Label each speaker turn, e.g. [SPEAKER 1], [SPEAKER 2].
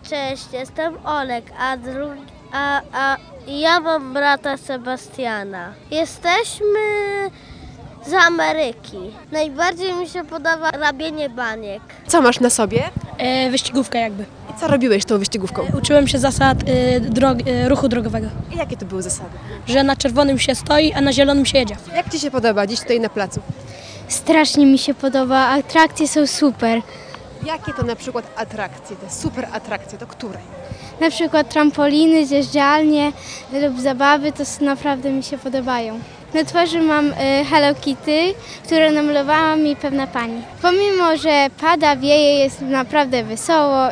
[SPEAKER 1] Cześć, jestem Olek, a ja mam brata Sebastiana. Jesteśmy z Ameryki. Najbardziej mi się podoba robienie baniek.
[SPEAKER 2] Co masz na sobie?
[SPEAKER 3] Wyścigówkę jakby.
[SPEAKER 2] I co robiłeś tą wyścigówką?
[SPEAKER 3] Uczyłem się zasad ruchu drogowego,
[SPEAKER 2] I jakie to były zasady?
[SPEAKER 3] że na czerwonym się stoi, a na zielonym się jedzie.
[SPEAKER 2] Jak Ci się podoba dziś tutaj na placu?
[SPEAKER 4] Strasznie mi się podoba, atrakcje są super.
[SPEAKER 2] Jakie to na przykład atrakcje, te super atrakcje, to które?
[SPEAKER 4] Na przykład trampoliny, zjeżdżalnie lub zabawy, to naprawdę mi się podobają. Na twarzy mam Hello Kitty, które namalowała mi pewna pani. Pomimo, że pada, wieje, jest naprawdę wesoło